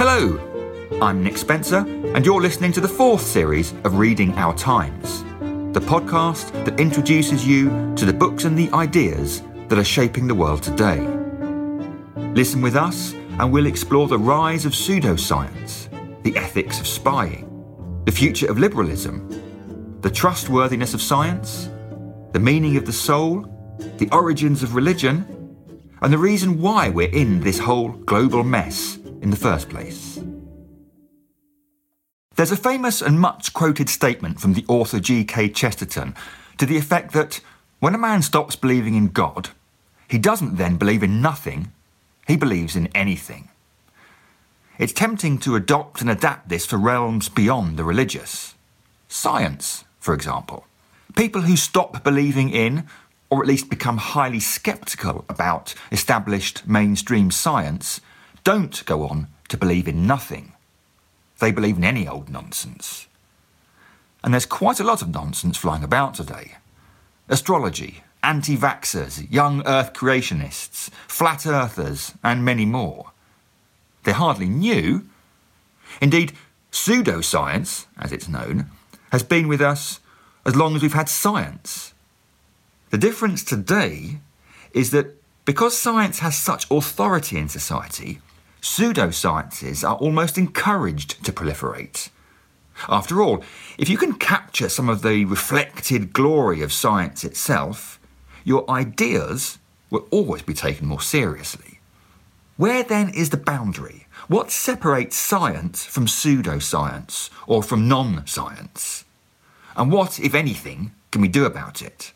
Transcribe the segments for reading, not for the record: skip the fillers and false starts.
Hello, I'm Nick Spencer, and you're listening to the fourth series of Reading Our Times, the podcast that introduces you to the books and the ideas that are shaping the world today. Listen with us, and we'll explore the rise of pseudoscience, the ethics of spying, the future of liberalism, the trustworthiness of science, the meaning of the soul, the origins of religion, and the reason why we're in this whole global mess in the first place. There's a famous and much quoted statement from the author G.K. Chesterton to the effect that when a man stops believing in God, he doesn't then believe in nothing, he believes in anything. It's tempting to adopt and adapt this for realms beyond the religious. Science, for example. People who stop believing in, or at least become highly sceptical about established mainstream science, don't go on to believe in nothing. They believe in any old nonsense. And there's quite a lot of nonsense flying about today. Astrology, anti-vaxxers, young earth creationists, flat earthers, and many more. They're hardly new. Indeed, pseudoscience, as it's known, has been with us as long as we've had science. The difference today is that because science has such authority in society, pseudosciences are almost encouraged to proliferate. After all, if you can capture some of the reflected glory of science itself, your ideas will always be taken more seriously. Where then is the boundary? What separates science from pseudoscience or from non-science? And what, if anything, can we do about it?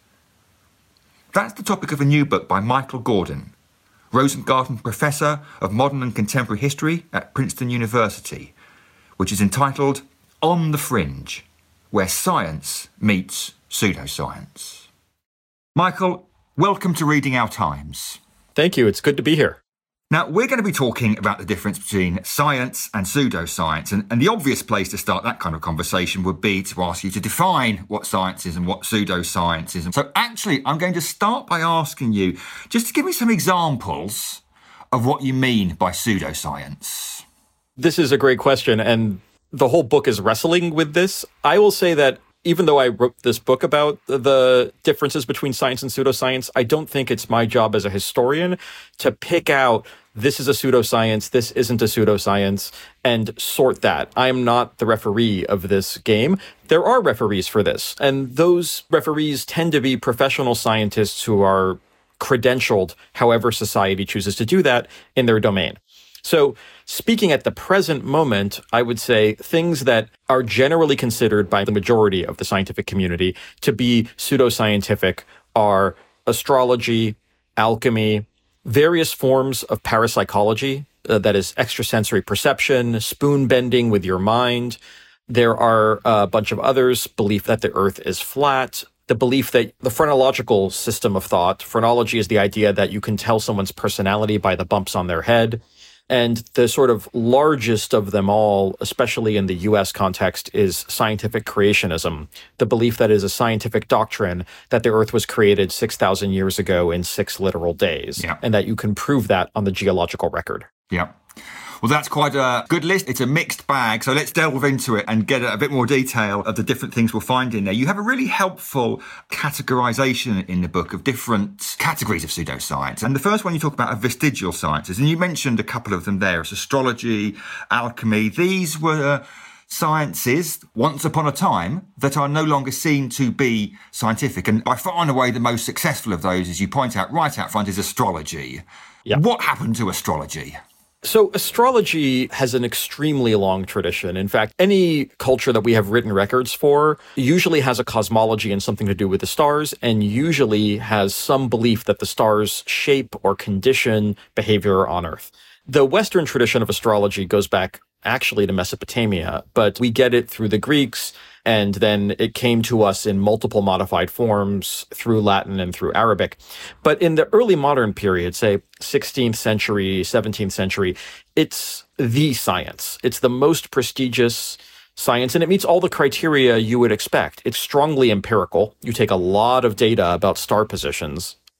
That's the topic of a new book by Michael Gordon, Rosengarten Professor of Modern and Contemporary History at Princeton University, which is entitled On the Fringe, Where Science Meets Pseudoscience. Michael, welcome to Reading Our Times. Thank you. It's good to be here. Now, we're going to be talking about the difference between science and pseudoscience, and the obvious place to start that kind of conversation would be to ask you to define what science is and what pseudoscience is. So actually, I'm going to start by asking you just to give me some examples of what you mean by pseudoscience. This is a great question, and the whole book is wrestling with this. I will say that even though I wrote this book about the differences between science and pseudoscience, I don't think it's my job as a historian to pick out this is a pseudoscience, this isn't a pseudoscience, and sort that. I am not the referee of this game. There are referees for this, and those referees tend to be professional scientists who are credentialed, however society chooses to do that, in their domain. So speaking at the present moment, I would say things that are generally considered by the majority of the scientific community to be pseudoscientific are astrology, alchemy, various forms of parapsychology, that is extrasensory perception, spoon bending with your mind. There are a bunch of others, belief that the earth is flat, the belief that the phrenological system of thought, phrenology is the idea that you can tell someone's personality by the bumps on their head. And the sort of largest of them all, especially in the US context, is scientific creationism, the belief that is a scientific doctrine that the earth was created 6,000 years ago in 6 literal days, and that you can prove that on the geological record. Yeah. Well, that's quite a good list. It's a mixed bag. So let's delve into it and get a bit more detail of the different things we'll find in there. You have a really helpful categorization in the book of different categories of pseudoscience. And the first one you talk about are vestigial sciences. And you mentioned a couple of them there. It's astrology, alchemy. These were sciences, once upon a time, that are no longer seen to be scientific. And by far and away, the most successful of those, as you point out right out front, is astrology. Yeah. What happened to astrology? So astrology has an extremely long tradition. In fact, any culture that we have written records for usually has a cosmology and something to do with the stars, and usually has some belief that the stars shape or condition behavior on Earth. The Western tradition of astrology goes back actually to Mesopotamia, but we get it through the Greeks, and then it came to us in multiple modified forms through Latin and through Arabic. But in the early modern period, say 16th century, 17th century, it's the science. It's the most prestigious science, and it meets all the criteria you would expect. It's strongly empirical. You take a lot of data about star positions,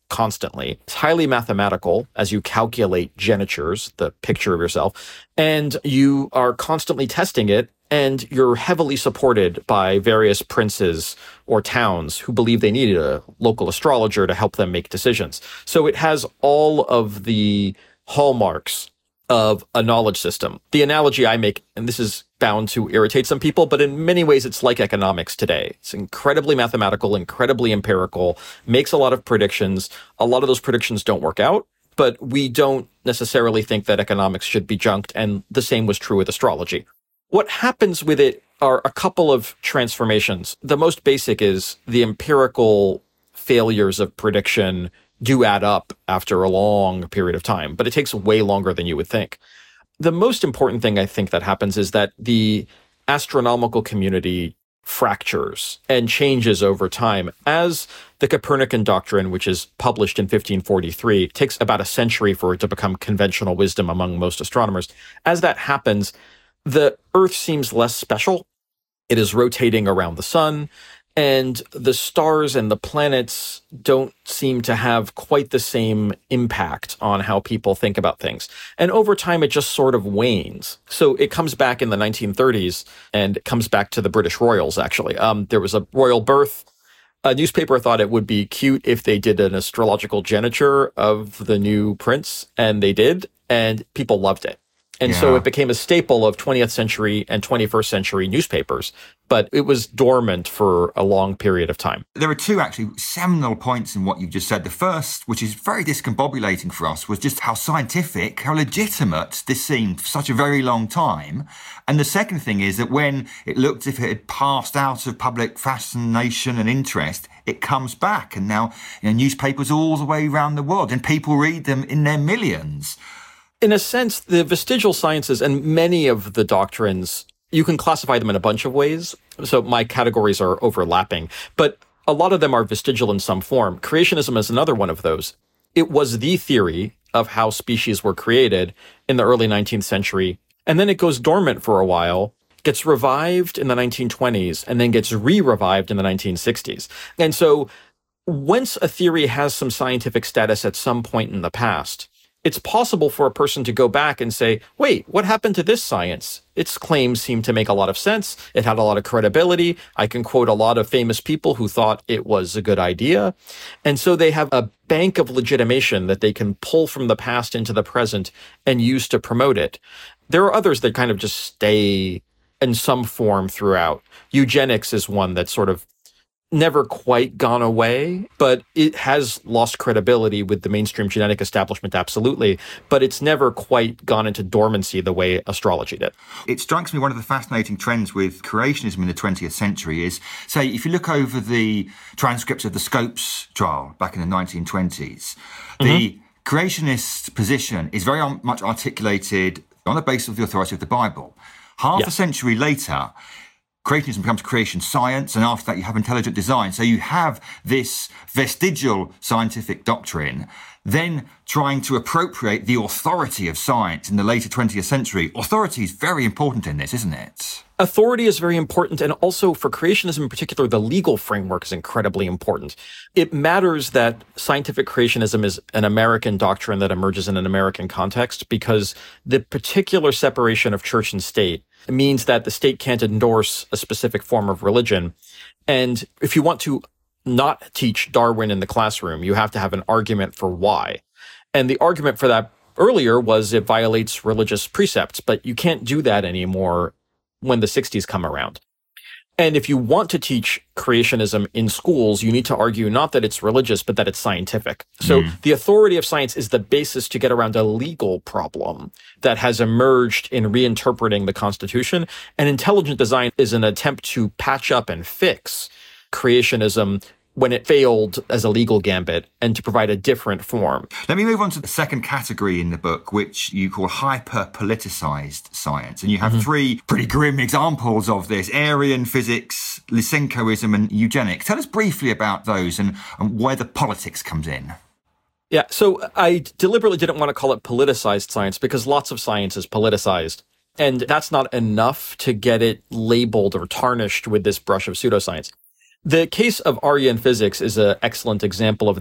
constantly. It's highly mathematical as you calculate genitures, the picture of yourself, and you are constantly testing it, and you're heavily supported by various princes or towns who believe they needed a local astrologer to help them make decisions. So it has all of the hallmarks of a knowledge system. The analogy I make, and this is bound to irritate some people, but in many ways it's like economics today. It's incredibly mathematical, incredibly empirical, makes a lot of predictions. A lot of those predictions don't work out, but we don't necessarily think that economics should be junked, and the same was true with astrology. What happens with it are a couple of transformations. The most basic is the empirical failures of prediction do add up after a long period of time, but it takes way longer than you would think. The most important thing I think that happens is that the astronomical community fractures and changes over time. As the Copernican doctrine, which is published in 1543, takes about a century for it to become conventional wisdom among most astronomers. As that happens, the Earth seems less special. It is rotating around the sun, and the stars and the planets don't seem to have quite the same impact on how people think about things. And over time, it just sort of wanes. So it comes back in the 1930s, and it comes back to the British royals, actually. There was a royal birth. A newspaper thought it would be cute if they did an astrological geniture of the new prince, and they did, and people loved it. And so it became a staple of 20th century and 21st century newspapers, but it was dormant for a long period of time. There are two actually seminal points in what you've just said. The first, which is very discombobulating for us, was just how scientific, how legitimate this seemed for such a very long time. And the second thing is that when it looked as if it had passed out of public fascination and interest, it comes back. And now, newspapers all the way around the world, and people read them in their millions. In a sense, the vestigial sciences and many of the doctrines, you can classify them in a bunch of ways. So my categories are overlapping, but a lot of them are vestigial in some form. Creationism is another one of those. It was the theory of how species were created in the early 19th century, and then it goes dormant for a while, gets revived in the 1920s, and then gets re-revived in the 1960s. And so once a theory has some scientific status at some point in the past, it's possible for a person to go back and say, wait, what happened to this science? Its claims seem to make a lot of sense. It had a lot of credibility. I can quote a lot of famous people who thought it was a good idea. And so they have a bank of legitimation that they can pull from the past into the present and use to promote it. There are others that kind of just stay in some form throughout. Eugenics is one that's sort of never quite gone away, but it has lost credibility with the mainstream genetic establishment, absolutely. But it's never quite gone into dormancy the way astrology did. It strikes me one of the fascinating trends with creationism in the 20th century is, say, if you look over the transcripts of the Scopes trial back in the 1920s, the creationist position is very much articulated on the basis of the authority of the Bible. Half a century later, creationism becomes creation science, and after that you have intelligent design. So you have this vestigial scientific doctrine then trying to appropriate the authority of science in the later 20th century. Authority is very important in this, isn't it? Authority is very important, and also for creationism in particular, the legal framework is incredibly important. It matters that scientific creationism is an American doctrine that emerges in an American context, because the particular separation of church and state means that the state can't endorse a specific form of religion. And if you want to not teach Darwin in the classroom, you have to have an argument for why. And the argument for that earlier was it violates religious precepts, but you can't do that anymore when the 60s come around. And if you want to teach creationism in schools, you need to argue not that it's religious, but that it's scientific. So the authority of science is the basis to get around a legal problem that has emerged in reinterpreting the Constitution. And intelligent design is an attempt to patch up and fix creationism when it failed as a legal gambit and to provide a different form. Let me move on to the second category in the book, which you call hyper-politicized science. And you have three pretty grim examples of this: Aryan physics, Lysenkoism, and eugenics. Tell us briefly about those and where the politics comes in. Yeah, so I deliberately didn't want to call it politicized science because lots of science is politicized. And that's not enough to get it labeled or tarnished with this brush of pseudoscience. The case of Aryan physics is an excellent example of this.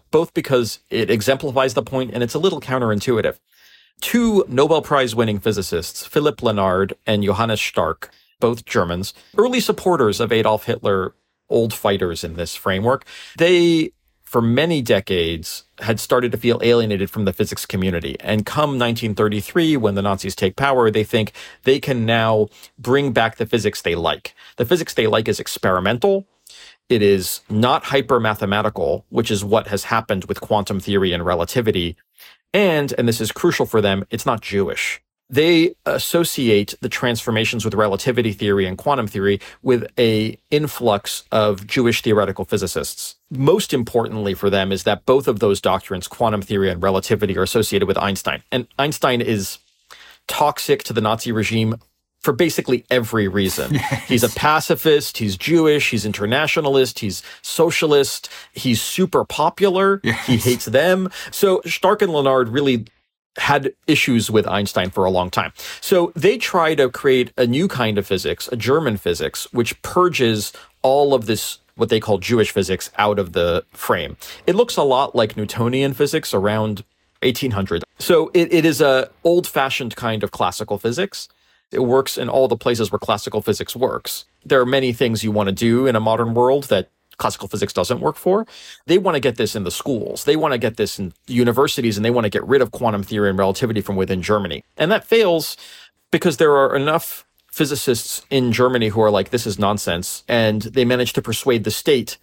both because it exemplifies the point and it's a little counterintuitive. Two Nobel Prize winning physicists, Philipp Lenard and Johannes Stark, both Germans, early supporters of Adolf Hitler, old fighters in this framework, they, for many decades, had started to feel alienated from the physics community. And come 1933, when the Nazis take power, they think they can now bring back the physics they like. The physics they like is experimental. It is not hyper-mathematical, which is what has happened with quantum theory and relativity. And this is crucial for them, it's not Jewish. They associate the transformations with relativity theory and quantum theory with an influx of Jewish theoretical physicists. Most importantly for them is that both of those doctrines, quantum theory and relativity, are associated with Einstein. And Einstein is toxic to the Nazi regime for basically every reason. Yes. He's a pacifist, he's Jewish, he's internationalist, he's socialist, he's super popular, yes. He hates them. So Stark and Lenard really had issues with Einstein for a long time. So they try to create a new kind of physics, a German physics, which purges all of this, what they call Jewish physics, out of the frame. It looks a lot like Newtonian physics around 1800. So it is a old-fashioned kind of classical physics. It works in all the places where classical physics works. There are many things you want to do in a modern world that classical physics doesn't work for. They want to get this in the schools. They want to get this in universities, and they want to get rid of quantum theory and relativity from within Germany. And that fails because there are enough physicists in Germany who are like, this is nonsense. And they manage to persuade the state,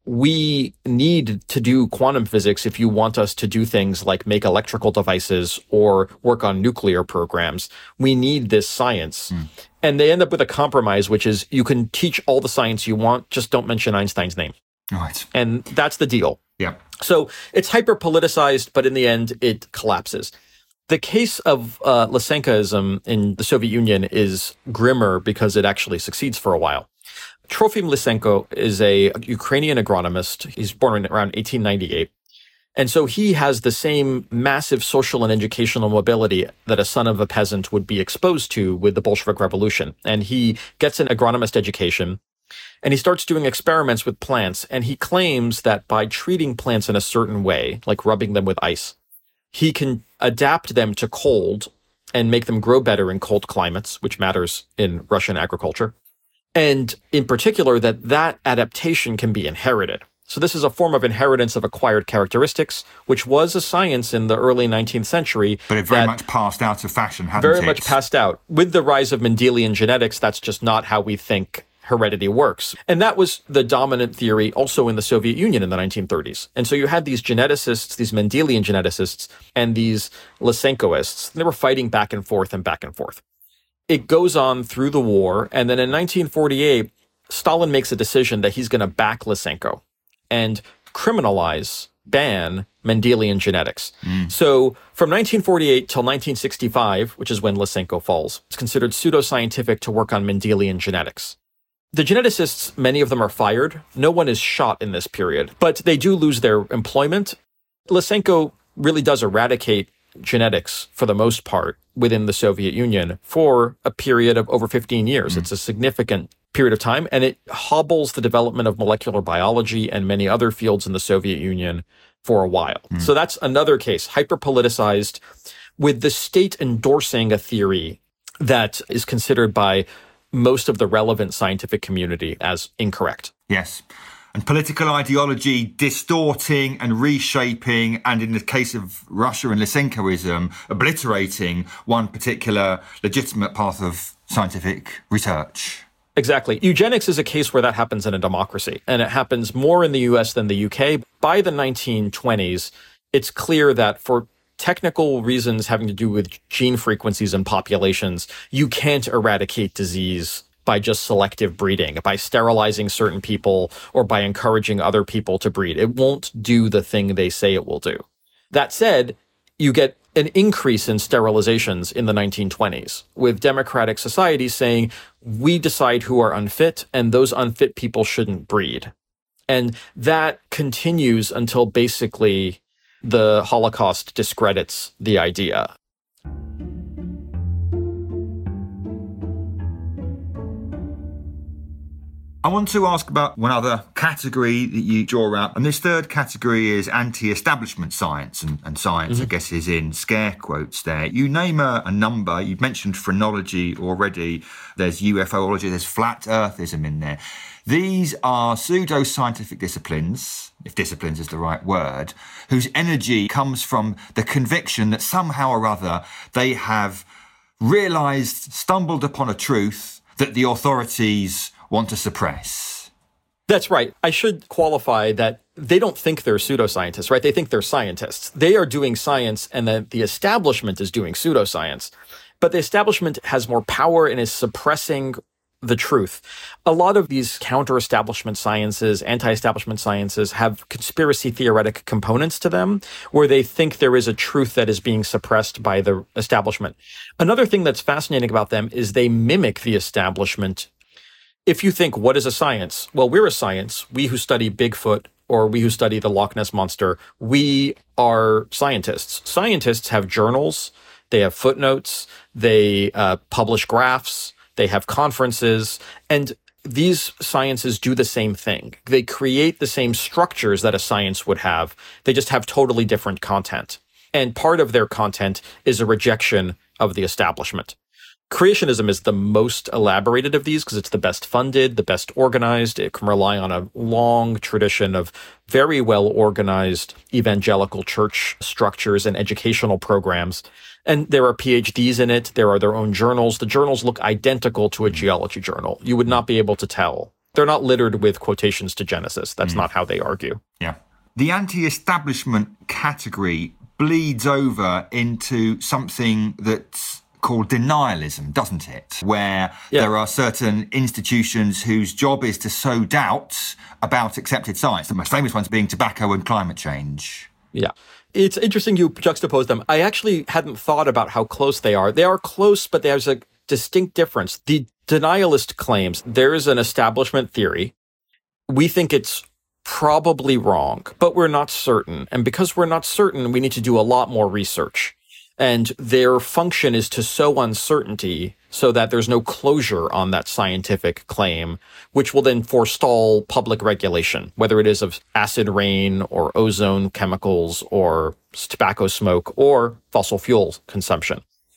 we need to do quantum physics if you want us to do things like make electrical devices or work on nuclear programs. We need this science. And they end up with a compromise, which is you can teach all the science you want, just don't mention Einstein's name. Right. And that's the deal. Yeah. So it's hyper-politicized, but in the end, it collapses. The case of Lysenkoism in the Soviet Union is grimmer because it actually succeeds for a while. Trofim Lysenko is a Ukrainian agronomist. He's born around 1898. And so he has the same massive social and educational mobility that a son of a peasant would be exposed to with the Bolshevik Revolution. And he gets an agronomist education, and he starts doing experiments with plants. And he claims that by treating plants in a certain way, like rubbing them with ice, he can adapt them to cold and make them grow better in cold climates, which matters in Russian agriculture. And in particular, that adaptation can be inherited. So this is a form of inheritance of acquired characteristics, which was a science in the early 19th century. But it very much passed out of fashion, hadn't it? Very much passed out. With the rise of Mendelian genetics, that's just not how we think heredity works. And that was the dominant theory also in the Soviet Union in the 1930s. And so you had these geneticists, these Mendelian geneticists, and these Lysenkoists. They were fighting back and forth and back and forth. It goes on through the war. And then in 1948, Stalin makes a decision that he's going to back Lysenko and criminalize, ban Mendelian genetics. So from 1948 till 1965, which is when Lysenko falls, it's considered pseudoscientific to work on Mendelian genetics. The geneticists, many of them are fired. No one is shot in this period, but they do lose their employment. Lysenko really does eradicate genetics for the most part within the Soviet Union for a period of over 15 years. It's a significant period of time, and it hobbles the development of molecular biology and many other fields in the Soviet Union for a while. So that's another case, hyper-politicized, with the state endorsing a theory that is considered by most of the relevant scientific community as incorrect. Yes. And political ideology distorting and reshaping, and in the case of Russia and Lysenkoism, obliterating one particular legitimate path of scientific research. Exactly. Eugenics is a case where that happens in a democracy, and it happens more in the US than the UK. By the 1920s, it's clear that for technical reasons having to do with gene frequencies and populations, you can't eradicate disease by just selective breeding, by sterilizing certain people or by encouraging other people to breed. It won't do the thing they say it will do. That said, you get an increase in sterilizations in the 1920s, with democratic societies saying, we decide who are unfit, and those unfit people shouldn't breed. And that continues until basically the Holocaust discredits the idea. I want to ask about one other category that you draw out. And this third category is anti-establishment science. And science, I guess, is in scare quotes there. You name a number. You've mentioned phrenology already. There's UFOlogy. There's flat earthism in there. These are pseudo-scientific disciplines, if disciplines is the right word, whose energy comes from the conviction that somehow or other they have realised, stumbled upon a truth that the authorities want to suppress. That's right. I should qualify that they don't think they're pseudoscientists, right? They think they're scientists. They are doing science, and then the establishment is doing pseudoscience. But the establishment has more power and is suppressing the truth. A lot of these counter-establishment sciences, anti-establishment sciences, have conspiracy theoretic components to them, where they think there is a truth that is being suppressed by the establishment. Another thing that's fascinating about them is they mimic the establishment. If you think, what is a science? Well, we're a science. We who study Bigfoot, or we who study the Loch Ness Monster, we are scientists. Scientists have journals, they have footnotes, they publish graphs, they have conferences, and these sciences do the same thing. They create the same structures that a science would have. They just have totally different content. And part of their content is a rejection of the establishment. Creationism is the most elaborated of these because it's the best funded, the best organized. It can rely on a long tradition of very well organized evangelical church structures and educational programs. And there are PhDs in it. There are their own journals. The journals look identical to a geology journal. You would not be able to tell. They're not littered with quotations to Genesis. That's not how they argue. Yeah. The anti-establishment category bleeds over into something that's called denialism, doesn't it? Where there are certain institutions whose job is to sow doubt about accepted science. The most famous ones being tobacco and climate change. Yeah. It's interesting you juxtapose them. I actually hadn't thought about how close they are. They are close, but there's a distinct difference. The denialist claims there is an establishment theory. We think it's probably wrong, but we're not certain. And because we're not certain, we need to do a lot more research. And their function is to sow uncertainty so that there's no closure on that scientific claim, which will then forestall public regulation, whether it is of acid rain or ozone chemicals or tobacco smoke or fossil fuel consumption.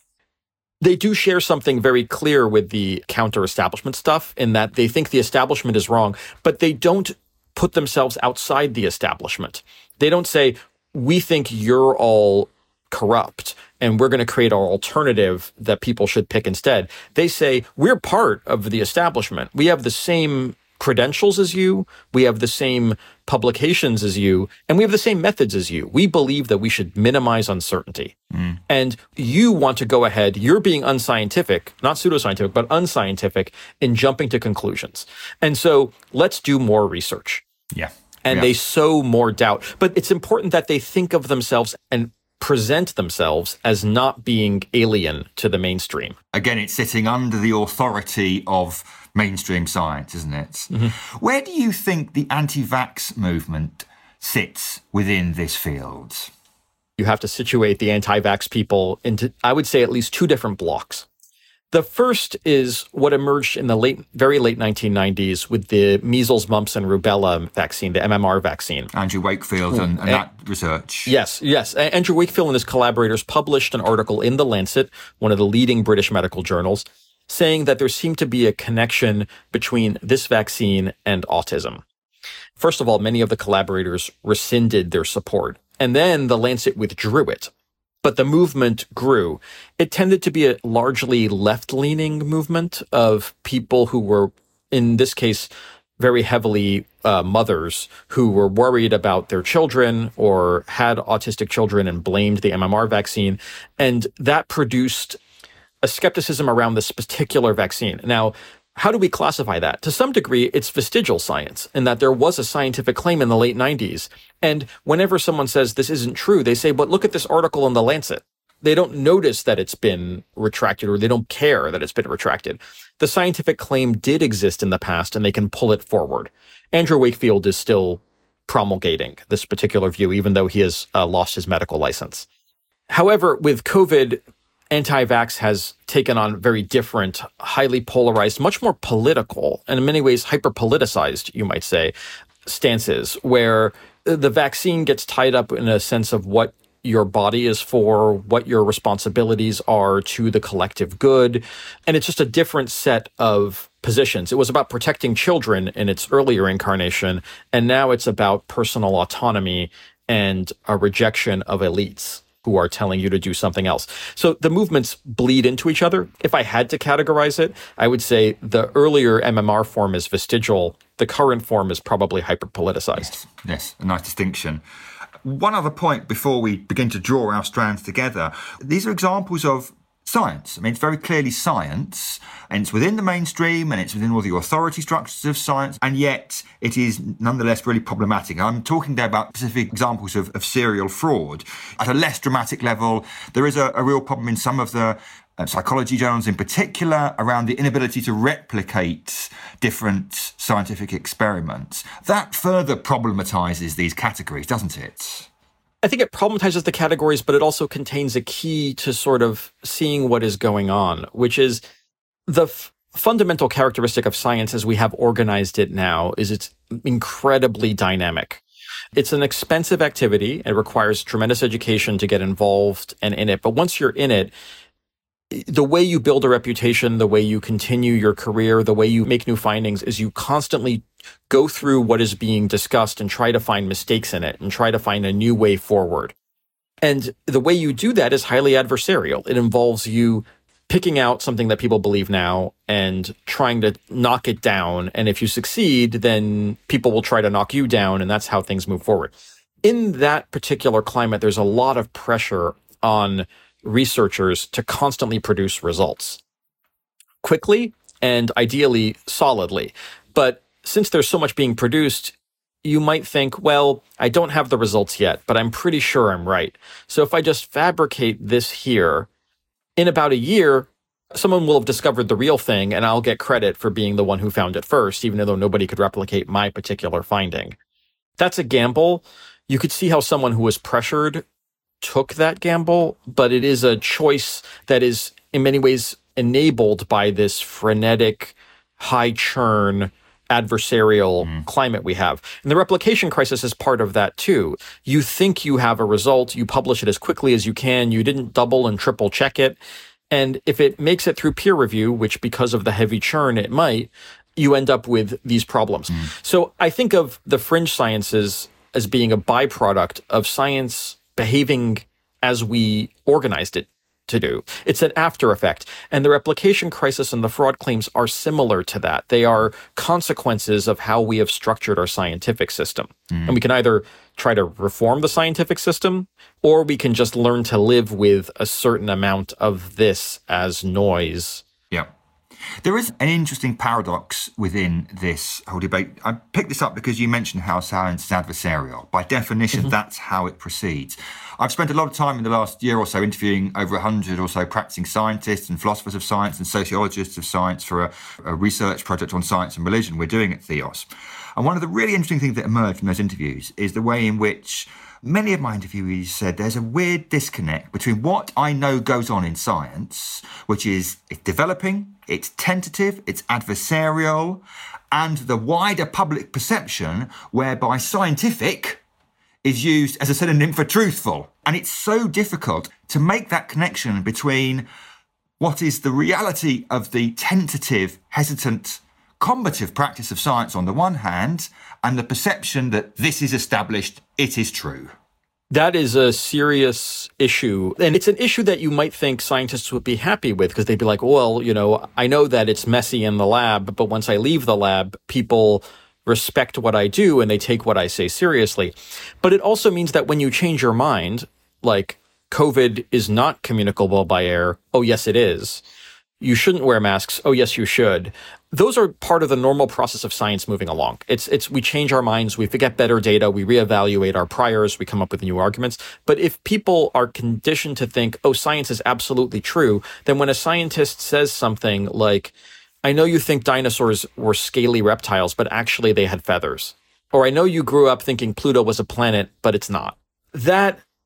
They do share something very clear with the counter-establishment stuff in that they think the establishment is wrong, but they don't put themselves outside the establishment. They don't say, we think you're all corrupt and we're going to create our alternative that people should pick instead. They say, we're part of the establishment. We have the same credentials as you. We have the same publications as you. And we have the same methods as you. We believe that we should minimize uncertainty. And you want to go ahead. You're being unscientific, not pseudoscientific, but unscientific in jumping to conclusions. And so let's do more research. Yeah. And they sow more doubt. But it's important that they think of themselves and present themselves as not being alien to the mainstream. Again, it's sitting under the authority of mainstream science, isn't it? Where do you think the anti-vax movement sits within this field? You have to situate the anti-vax people into, I would say, at least two different blocks. The first is what emerged in the very late 1990s with the measles, mumps, and rubella vaccine, the MMR vaccine. Andrew Wakefield and that research. Yes. Andrew Wakefield and his collaborators published an article in The Lancet, one of the leading British medical journals, saying that there seemed to be a connection between this vaccine and autism. First of all, many of the collaborators rescinded their support, and then The Lancet withdrew it. But the movement grew. It tended to be a largely left-leaning movement of people who were, in this case, very heavily mothers who were worried about their children or had autistic children and blamed the MMR vaccine. And that produced a skepticism around this particular vaccine. Now, how do we classify that? To some degree, it's vestigial science in that there was a scientific claim in the late 90s. And whenever someone says this isn't true, they say, but look at this article in The Lancet. They don't notice that it's been retracted or they don't care that it's been retracted. The scientific claim did exist in the past and they can pull it forward. Andrew Wakefield is still promulgating this particular view, even though he has lost his medical license. However, with COVID, anti-vax has taken on very different, highly polarized, much more political, and in many ways hyper-politicized, you might say, stances, where the vaccine gets tied up in a sense of what your body is for, what your responsibilities are to the collective good. And it's just a different set of positions. It was about protecting children in its earlier incarnation, and now it's about personal autonomy and a rejection of elites who are telling you to do something else. So the movements bleed into each other. If I had to categorize it, I would say the earlier MMR form is vestigial. The current form is probably hyper-politicized. Yes, a nice distinction. One other point before we begin to draw our strands together. These are examples of science. I mean, it's very clearly science, and it's within the mainstream, and it's within all the authority structures of science, and yet it is nonetheless really problematic. I'm talking there about specific examples of serial fraud. At a less dramatic level, there is a real problem in some of the psychology journals in particular around the inability to replicate different scientific experiments. That further problematizes these categories, doesn't it? I think it problematizes the categories, but it also contains a key to sort of seeing what is going on, which is the fundamental characteristic of science as we have organized it now is it's incredibly dynamic. It's an expensive activity. It requires tremendous education to get involved and in it. But once you're in it, the way you build a reputation, the way you continue your career, the way you make new findings is you constantly go through what is being discussed and try to find mistakes in it and try to find a new way forward. And the way you do that is highly adversarial. It involves you picking out something that people believe now and trying to knock it down. And if you succeed, then people will try to knock you down, and that's how things move forward. In that particular climate, there's a lot of pressure on researchers to constantly produce results quickly and ideally solidly. But since there's so much being produced, you might think, well, I don't have the results yet, but I'm pretty sure I'm right. So if I just fabricate this here, in about a year, someone will have discovered the real thing, and I'll get credit for being the one who found it first, even though nobody could replicate my particular finding. That's a gamble. You could see how someone who was pressured took that gamble, but it is a choice that is in many ways enabled by this frenetic, high churn, adversarial climate we have. And the replication crisis is part of that too. You think you have a result, you publish it as quickly as you can, you didn't double and triple check it. And if it makes it through peer review, which because of the heavy churn it might, you end up with these problems. So I think of the fringe sciences as being a byproduct of science behaving as we organized it to do. It's an after effect. And the replication crisis and the fraud claims are similar to that. They are consequences of how we have structured our scientific system. And we can either try to reform the scientific system, or we can just learn to live with a certain amount of this as noise. Yeah. There is an interesting paradox within this whole debate. I picked this up because you mentioned how science is adversarial. By definition, that's how it proceeds. I've spent a lot of time in the last year or so interviewing over 100 or so practicing scientists and philosophers of science and sociologists of science for a research project on science and religion we're doing at Theos. And one of the really interesting things that emerged from those interviews is the way in which many of my interviewees said there's a weird disconnect between what I know goes on in science, which is it's developing, it's tentative, it's adversarial, and the wider public perception whereby scientific is used as a synonym for truthful. And it's so difficult to make that connection between what is the reality of the tentative, hesitant, combative practice of science on the one hand, and the perception that this is established, it is true. That is a serious issue. And it's an issue that you might think scientists would be happy with, because they'd be like, well, you know, I know that it's messy in the lab, but once I leave the lab, people respect what I do and they take what I say seriously. But it also means that when you change your mind, like COVID is not communicable by air. Oh, yes, it is. You shouldn't wear masks. Oh, yes, you should. Those are part of the normal process of science moving along. It's we change our minds, we get better data, we reevaluate our priors, we come up with new arguments. But if people are conditioned to think, oh, science is absolutely true, then when a scientist says something like, I know you think dinosaurs were scaly reptiles, but actually they had feathers. Or I know you grew up thinking Pluto was a planet, but it's not. That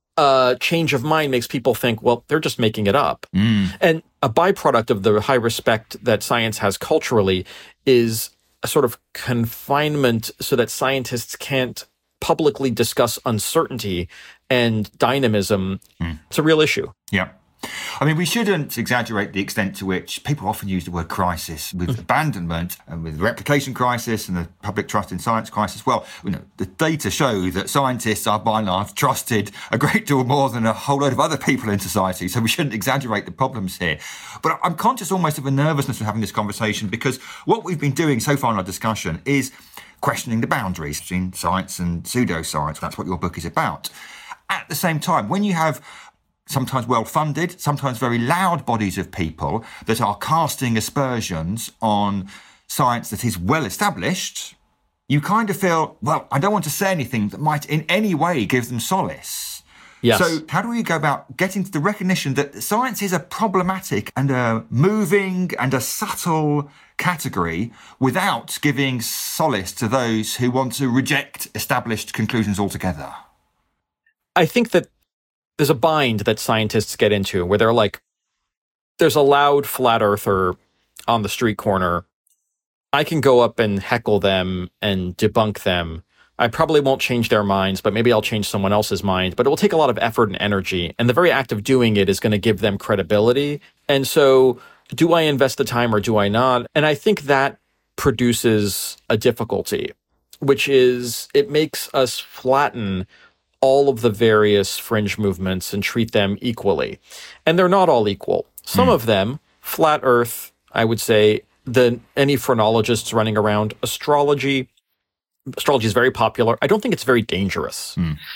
change of mind makes people think, well, they're just making it up. And a byproduct of the high respect that science has culturally is a sort of confinement so that scientists can't publicly discuss uncertainty and dynamism. It's a real issue. Yeah. I mean, we shouldn't exaggerate the extent to which people often use the word crisis with abandonment and with the replication crisis and the public trust in science crisis. Well, the data show that scientists are by and large trusted a great deal more than a whole load of other people in society. So we shouldn't exaggerate the problems here. But I'm conscious almost of a nervousness of having this conversation because what we've been doing so far in our discussion is questioning the boundaries between science and pseudoscience. That's what your book is about. At the same time, when you have sometimes well-funded, sometimes very loud bodies of people that are casting aspersions on science that is well-established, you kind of feel, well, I don't want to say anything that might in any way give them solace. Yes. So how do we go about getting to the recognition that science is a problematic and a moving and a subtle category without giving solace to those who want to reject established conclusions altogether? I think that there's a bind that scientists get into where they're like, there's a loud flat earther on the street corner. I can go up and heckle them and debunk them. I probably won't change their minds, but maybe I'll change someone else's mind. But it will take a lot of effort and energy. And the very act of doing it is going to give them credibility. And so do I invest the time or do I not? And I think that produces a difficulty, which is it makes us flatten all of the various fringe movements and treat them equally. And they're not all equal. Some of them, flat earth, I would say, any phrenologists running around, astrology is very popular. I don't think it's very dangerous.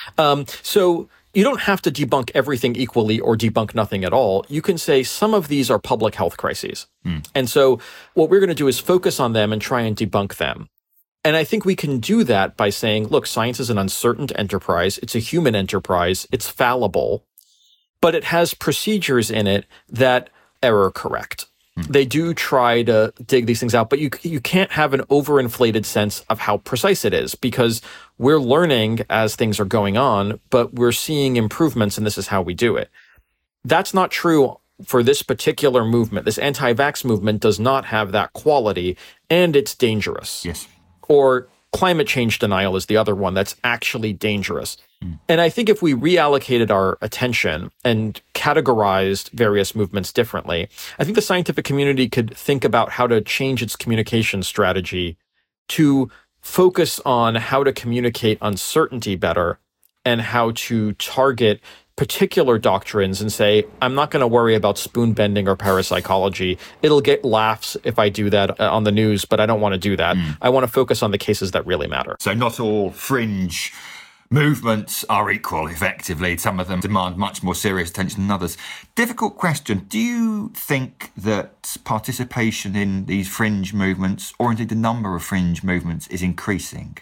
So you don't have to debunk everything equally or debunk nothing at all. You can say some of these are public health crises. And so what we're going to do is focus on them and try and debunk them. And I think we can do that by saying, look, science is an uncertain enterprise. It's a human enterprise. It's fallible, but it has procedures in it that error correct. They do try to dig these things out, but you can't have an overinflated sense of how precise it is because we're learning as things are going on, but we're seeing improvements and this is how we do it. That's not true for this particular movement. This anti-vax movement does not have that quality and it's dangerous. Yes. Or climate change denial is the other one that's actually dangerous. And I think if we reallocated our attention and categorized various movements differently, I think the scientific community could think about how to change its communication strategy to focus on how to communicate uncertainty better and how to target particular doctrines and say, I'm not going to worry about spoon bending or parapsychology. It'll get laughs if I do that on the news, but I don't want to do that. I want to focus on the cases that really matter. So not all fringe movements are equal, effectively. Some of them demand much more serious attention than others. Difficult question. Do you think that participation in these fringe movements, or indeed the number of fringe movements, is increasing?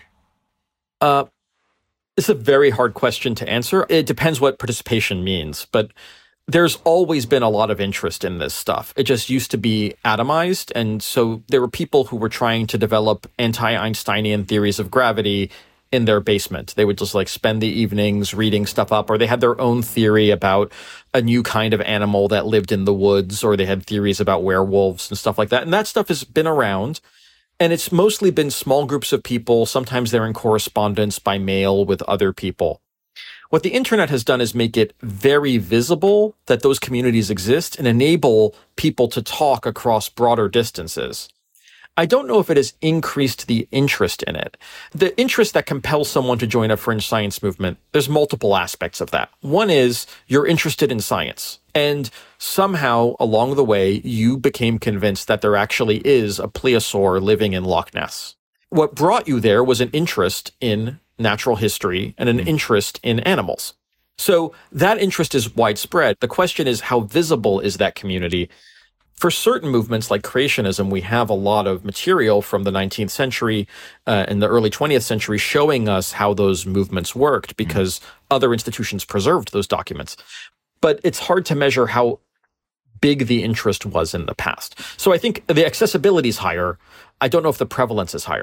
It's a very hard question to answer. It depends what participation means, but there's always been a lot of interest in this stuff. It just used to be atomized, and so there were people who were trying to develop anti-Einsteinian theories of gravity in their basement. They would just spend the evenings reading stuff up, or they had their own theory about a new kind of animal that lived in the woods, or they had theories about werewolves and stuff like that. And that stuff has been around. And it's mostly been small groups of people. Sometimes they're in correspondence by mail with other people. What the internet has done is make it very visible that those communities exist and enable people to talk across broader distances. I don't know if it has increased the interest in it. The interest that compels someone to join a fringe science movement, there's multiple aspects of that. One is you're interested in science. And somehow along the way, you became convinced that there actually is a plesiosaur living in Loch Ness. What brought you there was an interest in natural history and an interest in animals. So that interest is widespread. The question is, how visible is that community? For certain movements like creationism, we have a lot of material from the 19th century and the early 20th century showing us how those movements worked because other institutions preserved those documents. But it's hard to measure how big the interest was in the past. So I think the accessibility is higher. I don't know if the prevalence is higher.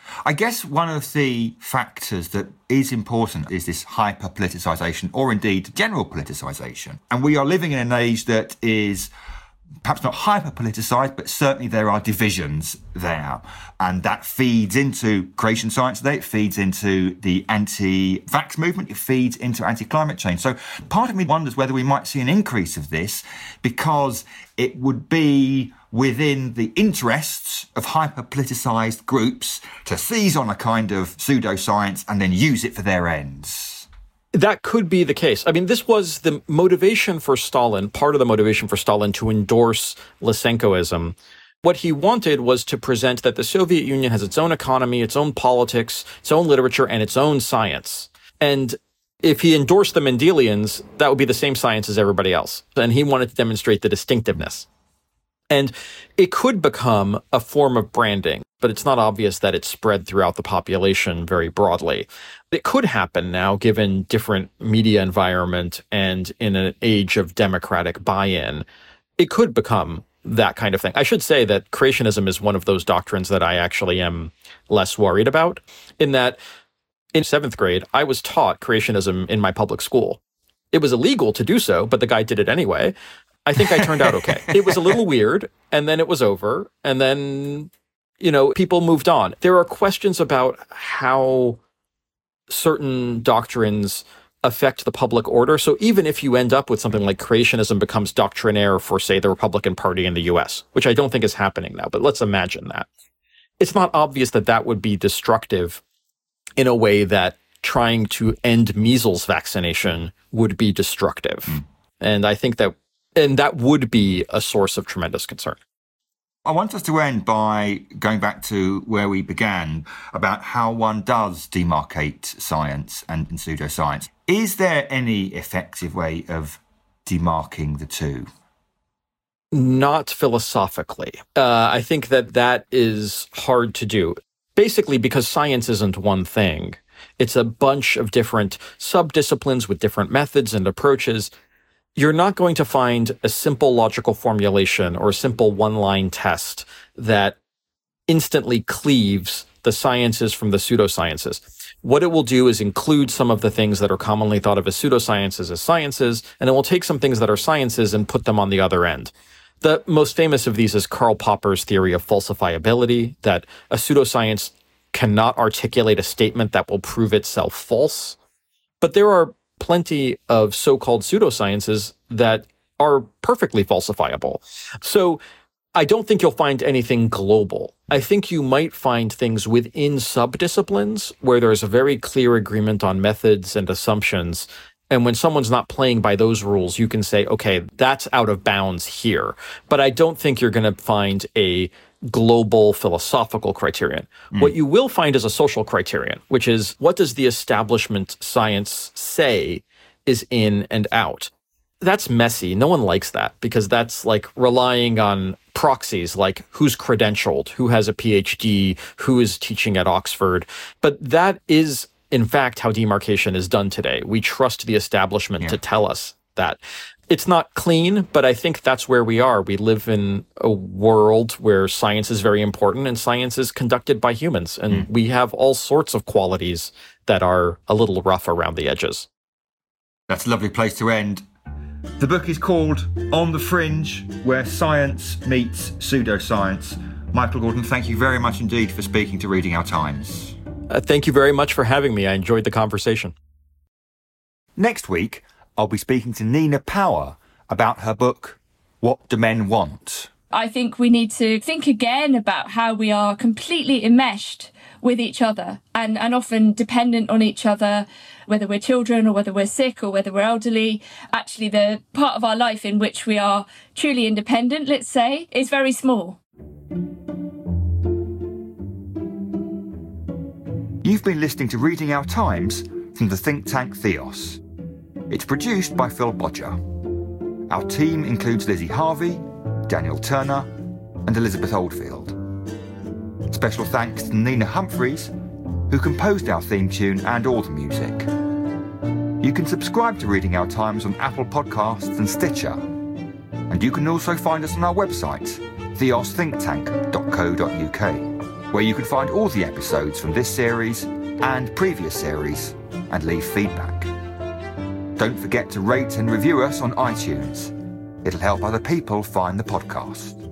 I guess one of the factors that is important is this hyper-politicisation, or indeed general politicisation. And we are living in an age that is perhaps not hyper-politicised, but certainly there are divisions there. And that feeds into creation science today, it feeds into the anti-vax movement, it feeds into anti-climate change. So part of me wonders whether we might see an increase of this, because it would be within the interests of hyper-politicised groups to seize on a kind of pseudoscience and then use it for their ends. That could be the case. I mean, this was the motivation for Stalin, part of the motivation for Stalin to endorse Lysenkoism. What he wanted was to present that the Soviet Union has its own economy, its own politics, its own literature, and its own science. And if he endorsed the Mendelians, that would be the same science as everybody else. And he wanted to demonstrate the distinctiveness. And it could become a form of branding, but it's not obvious that it's spread throughout the population very broadly. It could happen now, given different media environment and in an age of democratic buy-in. It could become that kind of thing. I should say that creationism is one of those doctrines that I actually am less worried about, in that in 7th grade, I was taught creationism in my public school. It was illegal to do so, but the guy did it anyway. I think I turned out okay. It was a little weird, and then it was over, and then, people moved on. There are questions about how certain doctrines affect the public order. So even if you end up with something like creationism becomes doctrinaire for, say, the Republican Party in the US, which I don't think is happening now, but let's imagine that. It's not obvious that that would be destructive in a way that trying to end measles vaccination would be destructive. And I think that would be a source of tremendous concern. I want us to end by going back to where we began about how one does demarcate science and pseudoscience. Is there any effective way of demarking the two? Not philosophically. I think that is hard to do. Basically, because science isn't one thing. It's a bunch of different subdisciplines with different methods and approaches. You're not going to find a simple logical formulation or a simple one-line test that instantly cleaves the sciences from the pseudosciences. What it will do is include some of the things that are commonly thought of as pseudosciences as sciences, and it will take some things that are sciences and put them on the other end. The most famous of these is Karl Popper's theory of falsifiability, that a pseudoscience cannot articulate a statement that will prove itself false. But there are plenty of so-called pseudosciences that are perfectly falsifiable. So I don't think you'll find anything global. I think you might find things within subdisciplines where there's a very clear agreement on methods and assumptions. And when someone's not playing by those rules, you can say, okay, that's out of bounds here. But I don't think you're going to find a global philosophical criterion. What you will find is a social criterion, which is, what does the establishment science say is in and out? That's messy. No one likes that, because that's like relying on proxies, like who's credentialed, who has a PhD, who is teaching at Oxford. But that is, in fact, how demarcation is done today. We trust the establishment to tell us that. It's not clean, but I think that's where we are. We live in a world where science is very important, and science is conducted by humans. And we have all sorts of qualities that are a little rough around the edges. That's a lovely place to end. The book is called On the Fringe, Where Science Meets Pseudoscience. Michael Gordon, thank you very much indeed for speaking to Reading Our Times. Thank you very much for having me. I enjoyed the conversation. Next week, I'll be speaking to Nina Power about her book, What Do Men Want? I think we need to think again about how we are completely enmeshed with each other and often dependent on each other, whether we're children or whether we're sick or whether we're elderly. Actually, the part of our life in which we are truly independent, let's say, is very small. You've been listening to Reading Our Times from the think tank Theos. It's produced by Phil Bodger. Our team includes Lizzie Harvey, Daniel Turner, and Elizabeth Oldfield. Special thanks to Nina Humphreys, who composed our theme tune and all the music. You can subscribe to Reading Our Times on Apple Podcasts and Stitcher. And you can also find us on our website, theosthinktank.co.uk. where you can find all the episodes from this series and previous series and leave feedback. Don't forget to rate and review us on iTunes. It'll help other people find the podcast.